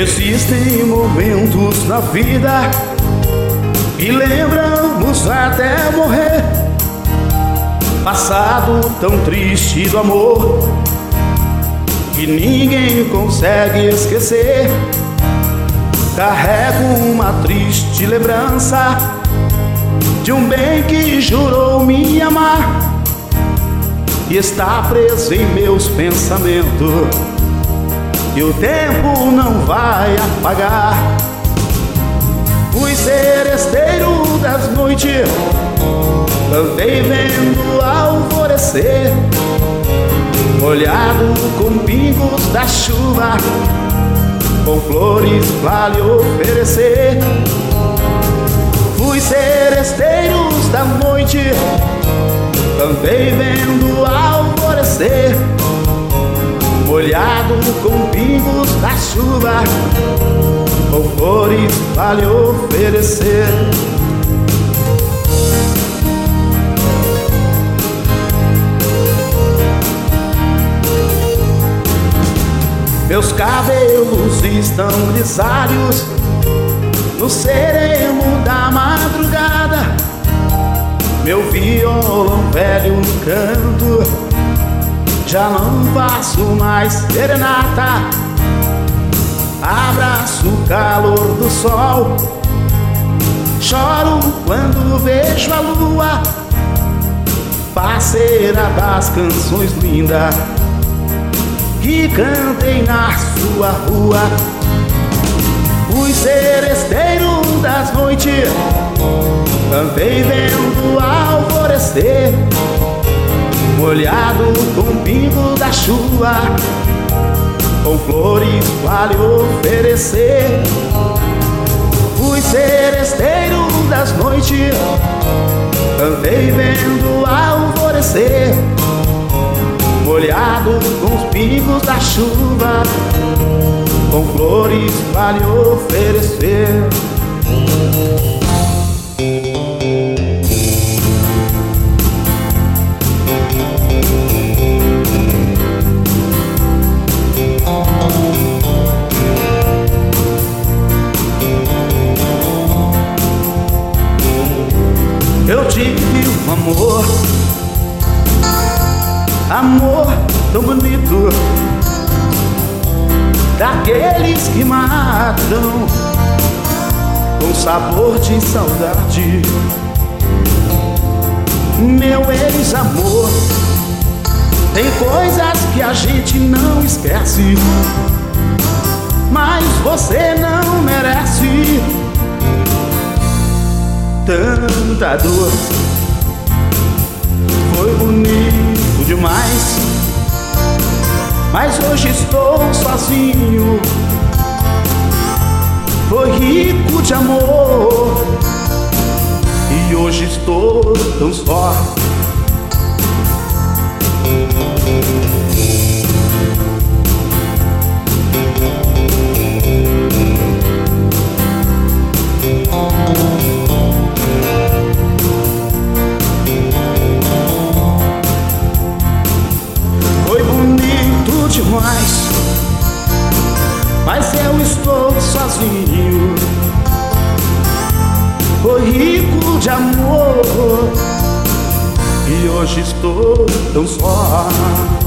Existem momentos na vida que lembramos até morrer. Passado tão triste do amor que ninguém consegue esquecer. Carrego uma triste lembrança de um bem que jurou me amar e está preso em meus pensamentos, e o tempo não vai apagar. Fui seresteiro das noites, cantei vendo alvorecer, molhado com pingos da chuva, com flores pra lhe oferecer. Fui seresteiros da noite, cantei vendo alvorecer, molhado com pingos da chuva, com flores pra lhe oferecer. Meus cabelos estão grisalhos no sereno da madrugada, meu violão velho no canto, já não faço mais serenata. Abraço o calor do sol, choro quando vejo a lua, parceira das canções lindas que cantem na sua rua. Fui seresteiro das noites, cantei vendo alvorecer, molhado com pingo da chuva, com flores pra lhe oferecer. Fui seresteiro das noites, cantei vendo alvorecer, molhado com os pingos da chuva, com flores pra lhe oferecer. Eu tive um amor, amor tão bonito, daqueles que matam com sabor de saudade. Meu ex-amor, tem coisas que a gente não esquece, mas você não merece tanta dor. Foi bonito demais, mas hoje estou sozinho. Foi rico de amor e hoje estou tão só. Foi bonito demais, mas eu estou sozinho. Foi rico de amor e hoje estou tão só.